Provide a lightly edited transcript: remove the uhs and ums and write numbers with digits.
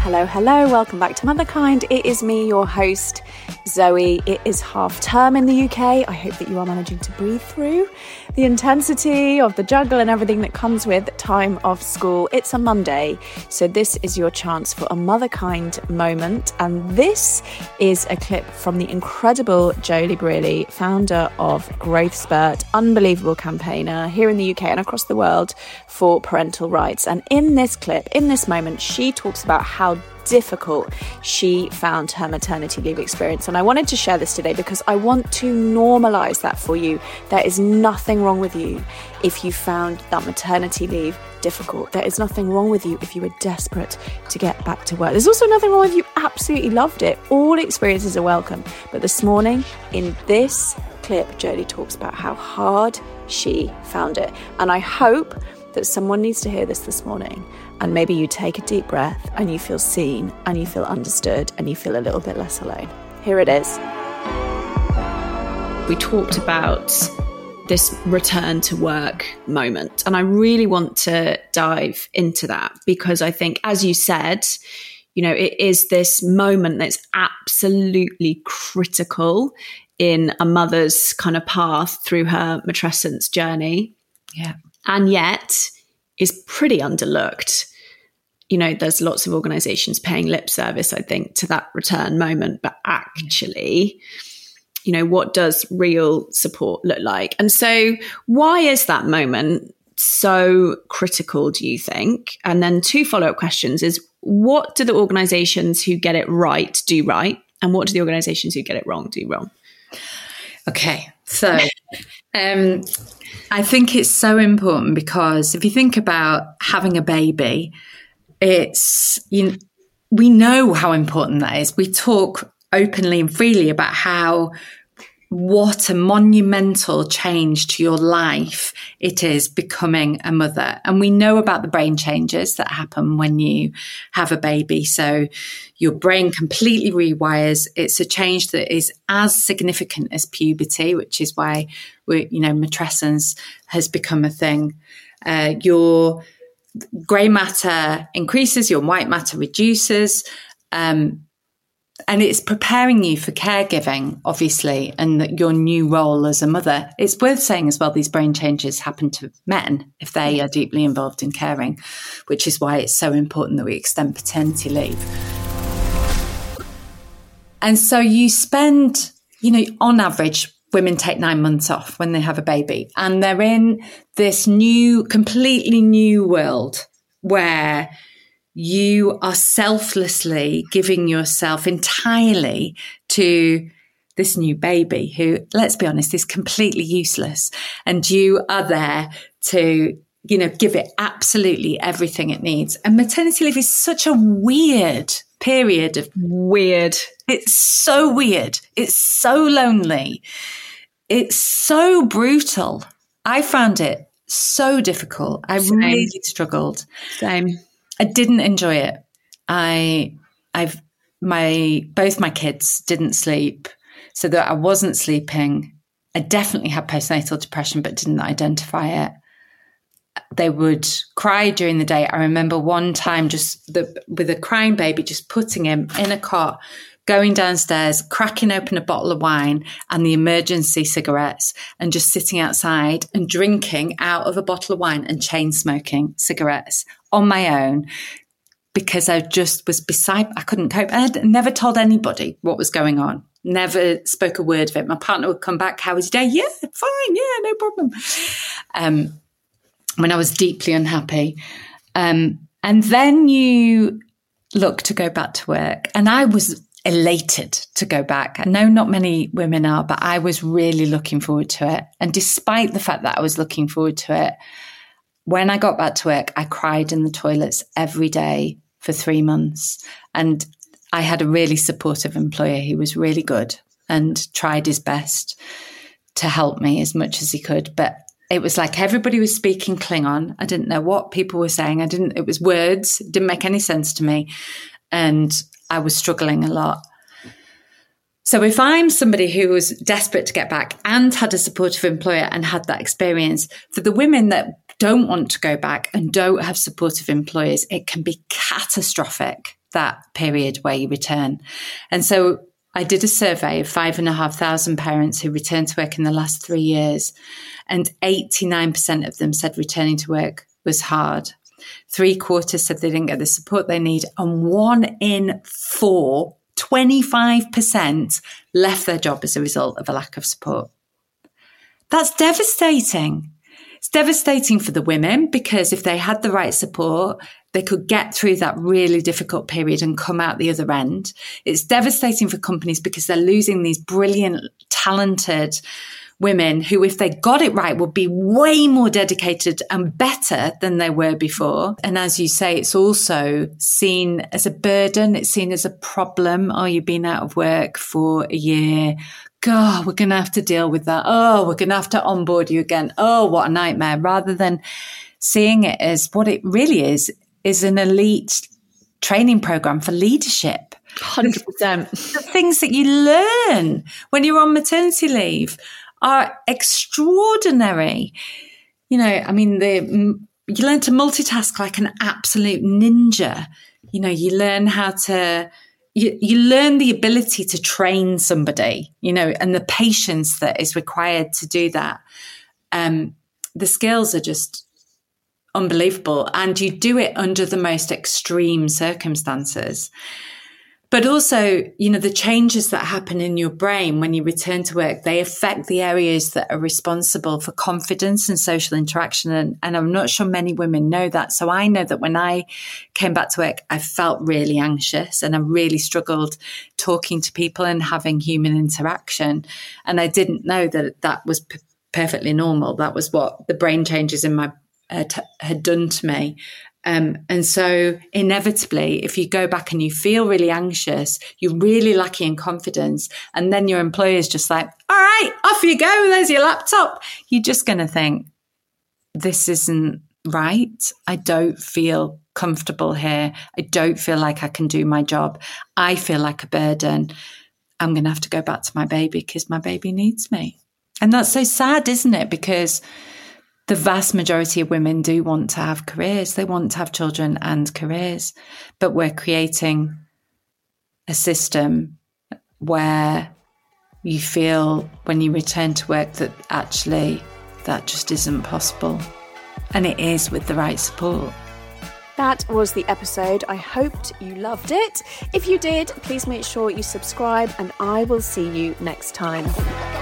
Hello. Welcome back to Motherkind. It is me, your host, Zoe. It is half term in the UK. I hope that you are managing to breathe through the intensity of the juggle and everything that comes with time of school. It's a Monday, so this is your chance for a Motherkind moment. And this is a clip from the incredible Jolie Briley, founder of Growth Spurt, unbelievable campaigner here in the UK and across the world for parental rights. And in this clip, in this moment, she talks about how difficult she found her maternity leave experience. And I wanted to share this today because I want to normalize that for you. There is nothing wrong with you if you found that maternity leave difficult. There is nothing wrong with you if you were desperate to get back to work. There's also nothing wrong if you absolutely loved it. All experiences are welcome. But this morning, in this clip, Jolie talks about how hard she found it. And I hope that someone needs to hear this morning. And maybe you take a deep breath and you feel seen and you feel understood and you feel a little bit less alone. Here it is. We talked about this return to work moment. And I really want to dive into that because I think, as you said, you know, it is this moment that's absolutely critical in a mother's kind of path through her matrescence journey. Yeah. And yet is pretty underlooked. You know, there's lots of organizations paying lip service, I think, to that return moment. But actually, you know, what does real support look like? And so why is that moment so critical, do you think? And then two follow-up questions is, what do the organizations who get it right do right? And what do the organizations who get it wrong do wrong? Okay, so I think it's so important because if you think about having a baby, it's, you know, we know how important that is. We talk openly and freely about what a monumental change to your life it is becoming a mother. And we know about the brain changes that happen when you have a baby. So your brain completely rewires. It's a change that is as significant as puberty, which is why matrescence has become a thing. Your grey matter increases, your white matter reduces. And it's preparing you for caregiving, obviously, and your new role as a mother. It's worth saying as well, these brain changes happen to men if they are deeply involved in caring, which is why it's so important that we extend paternity leave. And so you spend, you know, on average, women take 9 months off when they have a baby, and they're in this completely new world where you are selflessly giving yourself entirely to this new baby who, let's be honest, is completely useless. And you are there to, you know, give it absolutely everything it needs. And maternity leave is such a weird period of weird. It's so weird. It's so lonely. It's so brutal. I found it so difficult. I really struggled. Same. I didn't enjoy it. Both my kids didn't sleep, so that I wasn't sleeping. I definitely had postnatal depression, but didn't identify it. They would cry during the day. I remember one time with a crying baby, just putting him in a cot, going downstairs, cracking open a bottle of wine and the emergency cigarettes, and just sitting outside and drinking out of a bottle of wine and chain smoking cigarettes on my own because I just was I couldn't cope. I had never told anybody what was going on, never spoke a word of it. My partner would come back, "How was your day?" "Yeah, fine. Yeah, no problem." When I was deeply unhappy. And then you look to go back to work, and I was elated to go back. I know not many women are, but I was really looking forward to it. And despite the fact that I was looking forward to it, when I got back to work, I cried in the toilets every day for 3 months. And I had a really supportive employer. He was really good and tried his best to help me as much as he could. But it was like everybody was speaking Klingon. I didn't know what people were saying. It was words. It didn't make any sense to me. And I was struggling a lot. So if I'm somebody who was desperate to get back and had a supportive employer and had that experience, for the women that don't want to go back and don't have supportive employers, it can be catastrophic. that period where you return. And so I did a survey of 5,500 parents who returned to work in the last 3 years, and 89% of them said returning to work was hard. 3/4 said they didn't get the support they need, and 1 in 4, 25%, left their job as a result of a lack of support. That's devastating. It's devastating for the women, because if they had the right support, they could get through that really difficult period and come out the other end. It's devastating for companies because they're losing these brilliant, talented women who, if they got it right, would be way more dedicated and better than they were before. And as you say, it's also seen as a burden. It's seen as a problem. Oh, you've been out of work for a year. God, we're going to have to deal with that. Oh, we're going to have to onboard you again. Oh, what a nightmare. Rather than seeing it as what it really is an elite training program for leadership. 100%. The things that you learn when you're on maternity leave are extraordinary. You know, I mean, you learn to multitask like an absolute ninja. You know, you learn how to, you learn the ability to train somebody, you know, and the patience that is required to do that. The skills are just unbelievable. And you do it under the most extreme circumstances. But also, you know, the changes that happen in your brain when you return to work, they affect the areas that are responsible for confidence and social interaction. And I'm not sure many women know that. So I know that when I came back to work, I felt really anxious and I really struggled talking to people and having human interaction. And I didn't know that that was perfectly normal. That was what the brain changes in my had done to me. And so inevitably, if you go back and you feel really anxious, you're really lacking in confidence, and then your employer's just like, all right, off you go, there's your laptop. You're just going to think, this isn't right. I don't feel comfortable here. I don't feel like I can do my job. I feel like a burden. I'm going to have to go back to my baby because my baby needs me. And that's so sad, isn't it? Because the vast majority of women do want to have careers. They want to have children and careers. But we're creating a system where you feel when you return to work that actually that just isn't possible. And it is with the right support. That was the episode. I hoped you loved it. If you did, please make sure you subscribe, and I will see you next time.